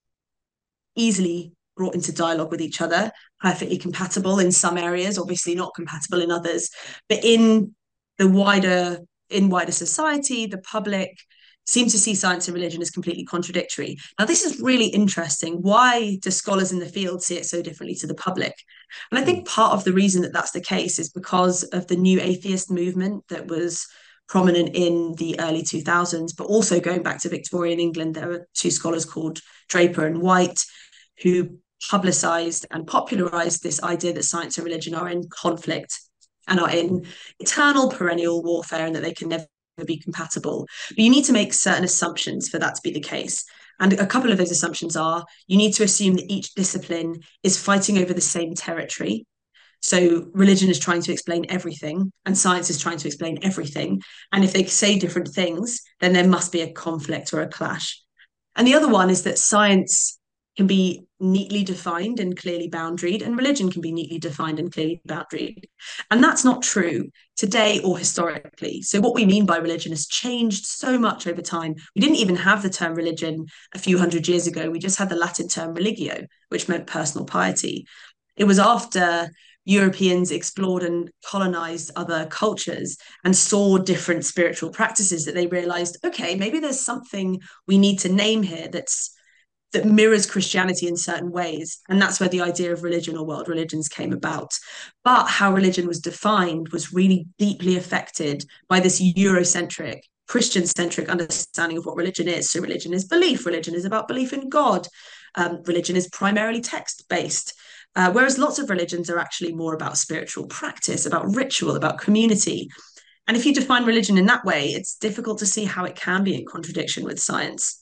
easily brought into dialogue with each other, perfectly compatible in some areas, obviously not compatible in others, but in the wider in wider society, the public seem to see science and religion as completely contradictory. Now, this is really interesting. Why do scholars in the field see it so differently to the public? And I think part of the reason that that's the case is because of the new atheist movement that was prominent in the early two thousands, but also going back to Victorian England, there were two scholars called Draper and White who publicized and popularized this idea that science and religion are in conflict and are in eternal perennial warfare, and that they can never be compatible. But you need to make certain assumptions for that to be the case. And a couple of those assumptions are you need to assume that each discipline is fighting over the same territory. So religion is trying to explain everything, and science is trying to explain everything. And if they say different things, then there must be a conflict or a clash. And the other one is that science can be neatly defined and clearly boundaried, and religion can be neatly defined and clearly boundaried. And that's not true today or historically. So, what we mean by religion has changed so much over time. We didn't even have the term religion a few hundred years ago. We just had the Latin term religio, which meant personal piety. It was after Europeans explored and colonized other cultures and saw different spiritual practices that they realized, okay, maybe there's something we need to name here that's that mirrors Christianity in certain ways. And that's where the idea of religion or world religions came about. But how religion was defined was really deeply affected by this Eurocentric, Christian centric understanding of what religion is. So, religion is belief, religion is about belief in God, um, religion is primarily text based. Uh, whereas lots of religions are actually more about spiritual practice, about ritual, about community. And if you define religion in that way, it's difficult to see how it can be in contradiction with science.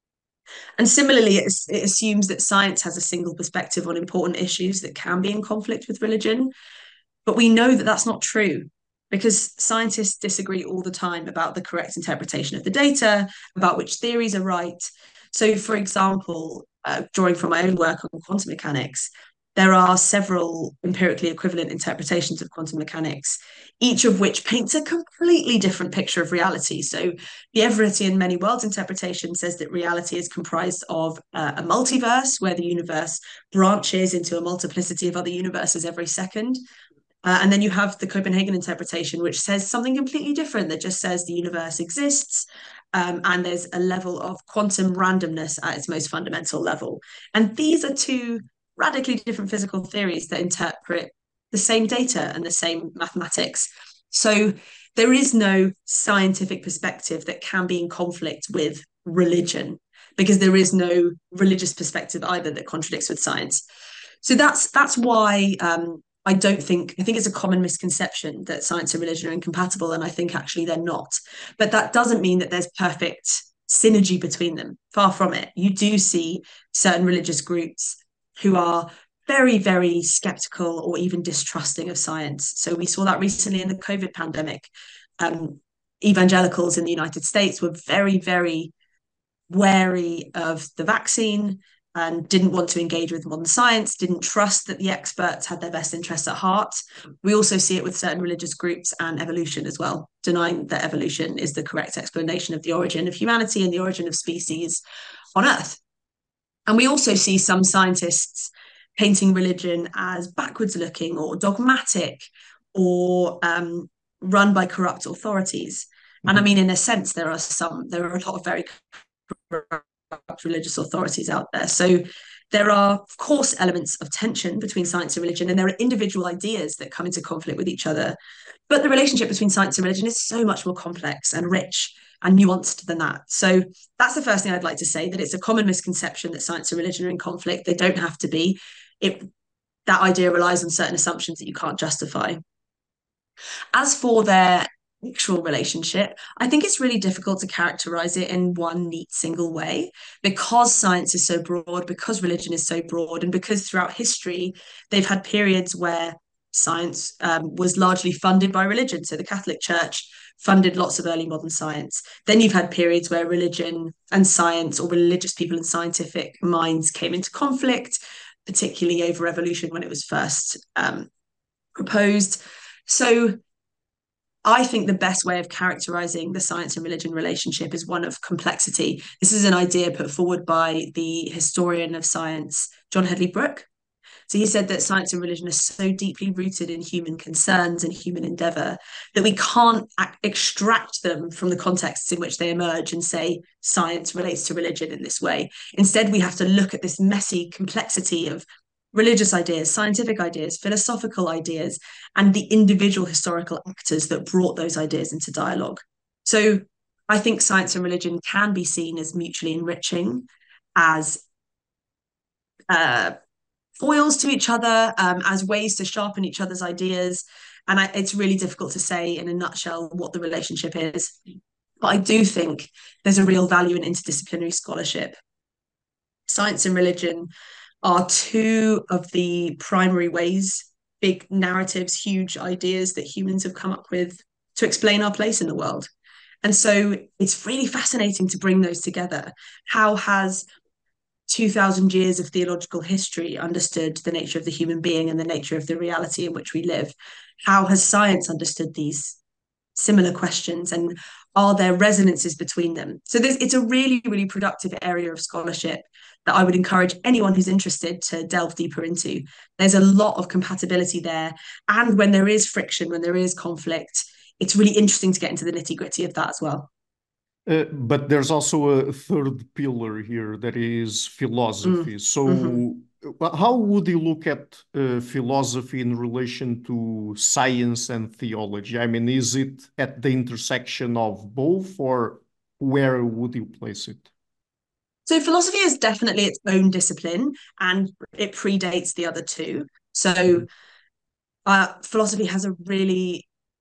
And similarly, it, it assumes that science has a single perspective on important issues that can be in conflict with religion. But we know that that's not true because scientists disagree all the time about the correct interpretation of the data, about which theories are right. So, for example, uh, drawing from my own work on quantum mechanics, there are several empirically equivalent interpretations of quantum mechanics, each of which paints a completely different picture of reality. So, the Everettian many worlds interpretation says that reality is comprised of uh, a multiverse where the universe branches into a multiplicity of other universes every second. Uh, and then you have the Copenhagen interpretation, which says something completely different, that just says the universe exists, um, and there's a level of quantum randomness at its most fundamental level. And these are two radically different physical theories that interpret the same data and the same mathematics. So there is no scientific perspective that can be in conflict with religion, because there is no religious perspective either that contradicts with science. So that's that's why um, I don't think I think it's a common misconception that science and religion are incompatible, and I think actually they're not. But that doesn't mean that there's perfect synergy between them. Far from it. You do see certain religious groups who are very, very skeptical or even distrusting of science. So we saw that recently in the COVID pandemic. Um, evangelicals in the United States were very, very wary of the vaccine. and didn't want to engage with modern science, didn't trust that the experts had their best interests at heart. We also see it with certain religious groups and evolution as well, denying that evolution is the correct explanation of the origin of humanity and the origin of species on Earth. And we also see some scientists painting religion as backwards looking or dogmatic or um, run by corrupt authorities. Mm-hmm. And I mean, in a sense, there are some, there are a lot of very corrupt religious authorities out there. So there are, of course, elements of tension between science and religion, and there are individual ideas that come into conflict with each other. But the relationship between science and religion is so much more complex and rich and nuanced than that. So that's the first thing I'd like to say, that it's a common misconception that science and religion are in conflict. They don't have to be. It, that idea relies on certain assumptions that you can't justify. As for their actual relationship, I think it's really difficult to characterize it in one neat single way, because science is so broad, because religion is so broad, and because throughout history they've had periods where science um, was largely funded by religion. So the Catholic Church funded lots of early modern science. Then you've had periods where religion and science, or religious people and scientific minds, came into conflict, particularly over evolution when it was first um, proposed. So I think the best way of characterizing the science and religion relationship is one of complexity. This is an idea put forward by the historian of science, John Hedley Brooke. So he said that science and religion are so deeply rooted in human concerns and human endeavor that we can't extract them from the contexts in which they emerge and say science relates to religion in this way. Instead, we have to look at this messy complexity of religious ideas, scientific ideas, philosophical ideas, and the individual historical actors that brought those ideas into dialogue. So I think science and religion can be seen as mutually enriching, as uh, foils to each other, um, as ways to sharpen each other's ideas. And I, it's really difficult to say in a nutshell what the relationship is. But I do think there's a real value in interdisciplinary scholarship. Science and religion are two of the primary ways, big narratives, huge ideas that humans have come up with to explain our place in the world. And so it's really fascinating to bring those together. How has two thousand years of theological history understood the nature of the human being and the nature of the reality in which we live? How has science understood these similar questions, and are there resonances between them? So there's, it's a really, really productive area of scholarship that I would encourage anyone who's interested to delve deeper into. There's a lot of compatibility there. And when there is friction, when there is conflict, it's really interesting to get into the nitty-gritty of that as well. Uh, but there's also a third pillar here, that is philosophy. Mm. So mm-hmm. how would you look at uh, philosophy in relation to science and theology? I mean, is it at the intersection of both, or where would you place it? So philosophy is definitely its own discipline, and it predates the other two. So uh, philosophy has a really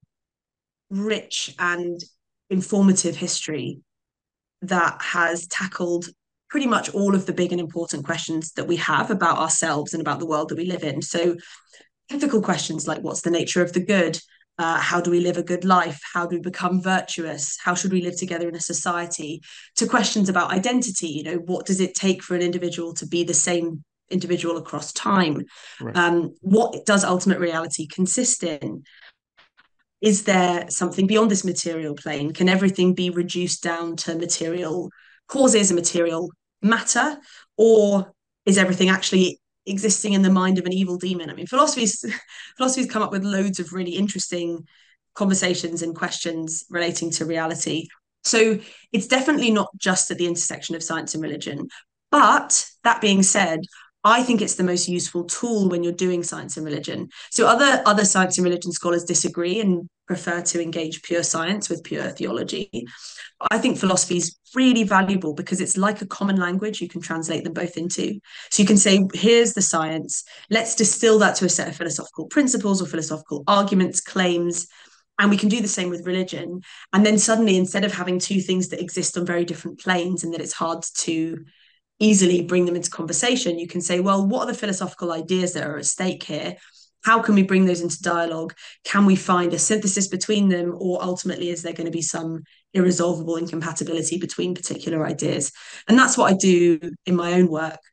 rich and informative history that has tackled pretty much all of the big and important questions that we have about ourselves and about the world that we live in. So ethical questions like, what's the nature of the good? Uh, how do we live a good life? How do we become virtuous? How should we live together in a society? To questions about identity, you know, what does it take for an individual to be the same individual across time? Right. Um, what does ultimate reality consist in? Is there something beyond this material plane? Can everything be reduced down to material causes and material matter? Or is everything actually existing in the mind of an evil demon? I mean, philosophy's philosophy's come up with loads of really interesting conversations and questions relating to reality. So it's definitely not just at the intersection of science and religion. But that being said, I think it's the most useful tool when you're doing science and religion. So other, other science and religion scholars disagree and prefer to engage pure science with pure theology. I think philosophy is really valuable because it's like a common language you can translate them both into. So you can say, here's the science, let's distill that to a set of philosophical principles or philosophical arguments, claims, and we can do the same with religion. And then suddenly, instead of having two things that exist on very different planes and that it's hard to easily bring them into conversation, you can say, well, what are the philosophical ideas that are at stake here? How can we bring those into dialogue? Can we find a synthesis between them? Or ultimately, is there going to be some irresolvable incompatibility between particular ideas? And that's what I do in my own work.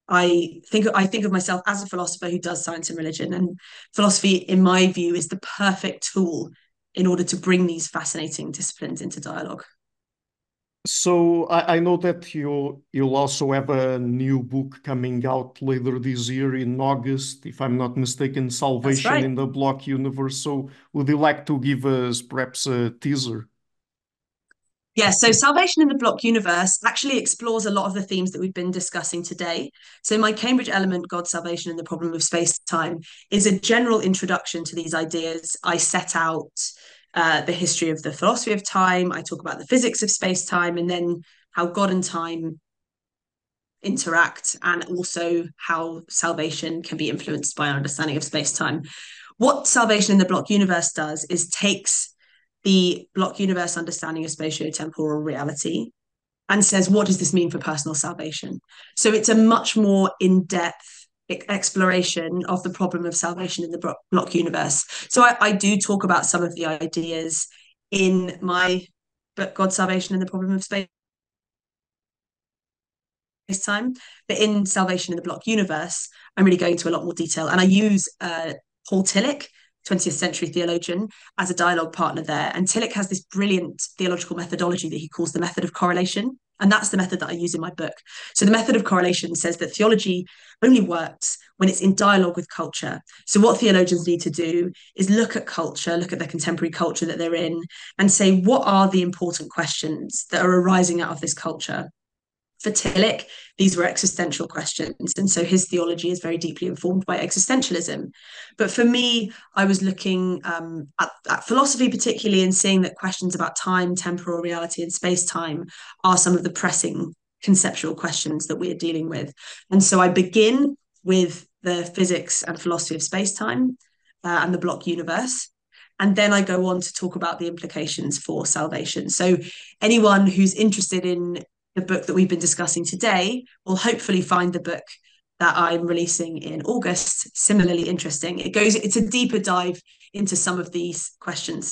I think I think of myself as a philosopher who does science and religion, and philosophy, in my view, is the perfect tool in order to bring these fascinating disciplines into dialogue. So I, I know that you you'll also have a new book coming out later this year in August, if I'm not mistaken, That's Salvation right. in the Block Universe. So would you like to give us perhaps a teaser? Yeah, so Salvation in the Block Universe actually explores a lot of the themes that we've been discussing today. So, my Cambridge Element, God, Salvation, and the Problem of Space Time is a general introduction to these ideas. I set out uh, the history of the philosophy of time, I talk about the physics of space time, and then how God and time interact, and also how salvation can be influenced by our understanding of space time. What Salvation in the Block Universe does is takes the block universe understanding of spatio-temporal reality and says, what does this mean for personal salvation? So it's a much more in-depth exploration of the problem of salvation in the block universe. So I, I do talk about some of the ideas in my book, God, Salvation, and the Problem of Space Time, but in Salvation in the Block Universe, I'm really going into a lot more detail, and I use uh, Paul Tillich, twentieth century theologian, as a dialogue partner there. And Tillich has this brilliant theological methodology that he calls the method of correlation. And that's the method that I use in my book. So the method of correlation says that theology only works when it's in dialogue with culture. So what theologians need to do is look at culture, look at the contemporary culture that they're in, and say, what are the important questions that are arising out of this culture? For Tillich, these were existential questions. And so his theology is very deeply informed by existentialism. But for me, I was looking um, at, at philosophy, particularly, and seeing that questions about time, temporal reality, and space time are some of the pressing conceptual questions that we are dealing with. And so I begin with the physics and philosophy of space time uh, and the block universe. And then I go on to talk about the implications for salvation. So anyone who's interested in the book that we've been discussing today will hopefully find the book that I'm releasing in August similarly interesting. It goes, it's a deeper dive into some of these questions.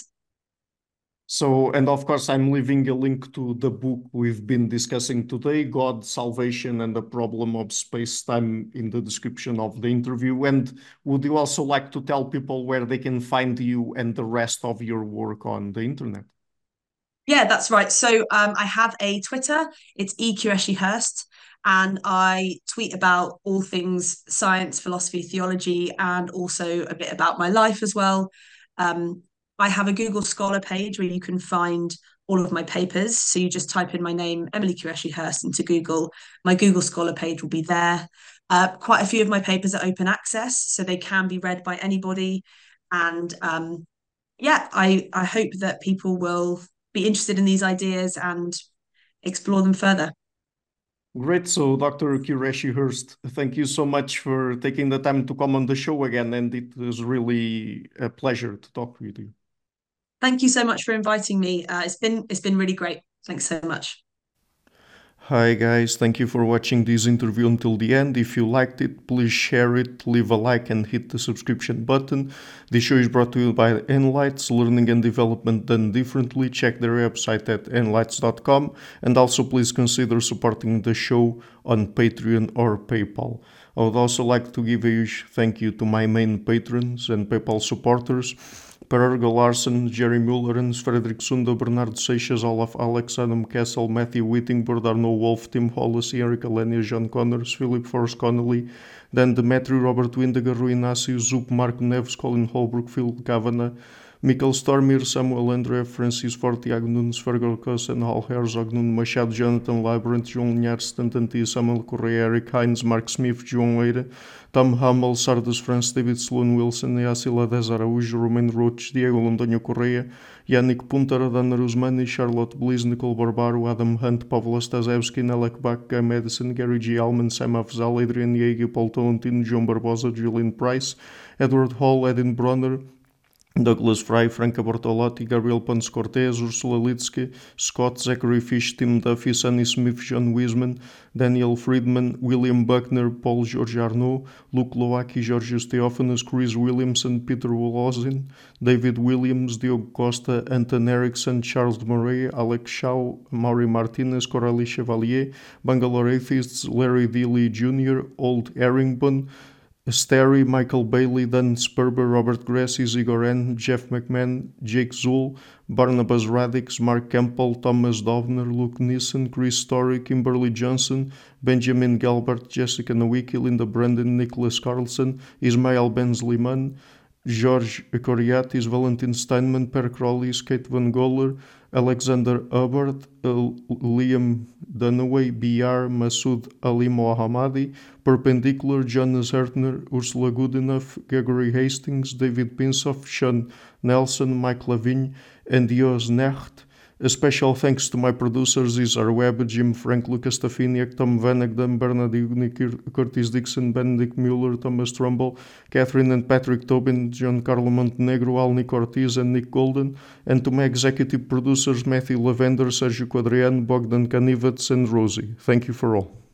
So, and of course, I'm leaving a link to the book we've been discussing today, God, Salvation, and the Problem of Space-Time, in the description of the interview. And would you also like to tell people where they can find you and the rest of your work on the internet? Yeah, that's right. So um, I have a Twitter. It's E Qureshi Hurst, and I tweet about all things science, philosophy, theology, and also a bit about my life as well. Um, I have a Google Scholar page where you can find all of my papers. So you just type in my name, Emily Qureshi Hurst, into Google. My Google Scholar page will be there. Uh, quite a few of my papers are open access, so they can be read by anybody. And um, yeah, I, I hope that people will be interested in these ideas and explore them further. Great. So, Doctor Qureshi Hurst, thank you so much for taking the time to come on the show again. And it was really a pleasure to talk with you. Thank you so much for inviting me. Uh, it's been it's been really great. Thanks so much. Hi guys, thank you for watching this interview until the end. If you liked it, please share it, leave a like and hit the subscription button. This show is brought to you by Enlights, learning and development done differently. Check their website at enlights dot com, and also please consider supporting the show on Patreon or PayPal. I would also like to give a huge thank you to my main patrons and PayPal supporters: Per Larsen, Jerry Mullerens, Frederick Sunda, Bernardo Seixas, Olaf Alex, Adam Kessel, Matthew Whittingburg, Arno Wolf, Tim Hollis, Eric Alenia, John Connors, Philip Forrest Connolly, Dan Demetri, Robert Windiger, Rui Inácio, Zup, Marco Neves, Colin Holbrook, Phil Kavanagh, Michael Stormir, Samuel André, Francis Ford, Tiago Nunes, Fergal Cossen, Hal Herzog, Nuno Machado, Jonathan Labyrinth, João Linhares, Stantantia, Samuel Correia, Eric Hines, Mark Smith, João Eira, Tom Hummel, Sardas France, David Sloan Wilson, Yacila Dez Araújo, Romain Roach, Diego Londonho Correia, Yannick Punter, Dana Rusmani, Charlotte Bliss, Nicole Barbaro, Adam Hunt, Pavlo Stasevski, Nelek Bach, Guy Madison, Gary G. Alman, Sam Afzal, Adrian Yeager, Paul Tolentino, João Barbosa, Julian Price, Edward Hall, Edin Bronner, Douglas Fry, Franca Bortolotti, Gabriel Pontes Cortez, Ursula Litsky, Scott, Zachary Fish, Tim Duffy, Sonny Smith, John Wiseman, Daniel Friedman, William Buckner, Paul George Arnaud, Luke Loaki, Georgios Theophanes, Chris Williamson, Peter Wolozin, David Williams, Diogo Costa, Anton Erickson, Charles Murray, Alex Shaw, Maury Martinez, Coralie Chevalier, Bangalore Atheists, Larry Dealey Junior, Old Erringbone, Sterry, Michael Bailey, Dan Sperber, Robert Grassi, Zigor N, Jeff McMahon, Jake Zool, Barnabas Radix, Mark Campbell, Thomas Dovner, Luke Nissen, Chris Story, Kimberly Johnson, Benjamin Galbert, Jessica Nowicki, Linda Brandon, Nicholas Carlson, Ismael Benzliman, George Coriatis, Valentin Steinman, Per Crowley, Kate Van Goller, Alexander Hubbard, uh, Liam Dunaway, B R, Masood Ali Mohammadi, Perpendicular, Jonas Hertner, Ursula Goodenough, Gregory Hastings, David Pinsoff, Sean Nelson, Mike Lavigne, and Dios Necht. A special thanks to my producers, Isar Webb, Jim Frank, Lucas Stafiniak, Tom Vanagdam, Bernard Ugni, Curtis Dixon, Benedict Mueller, Thomas Trumbull, Catherine and Patrick Tobin, John Carlo Montenegro, Alnick Ortiz, and Nick Golden, and to my executive producers, Matthew Lavender, Sergio Quadriano, Bogdan Kanivets, and Rosie. Thank you for all.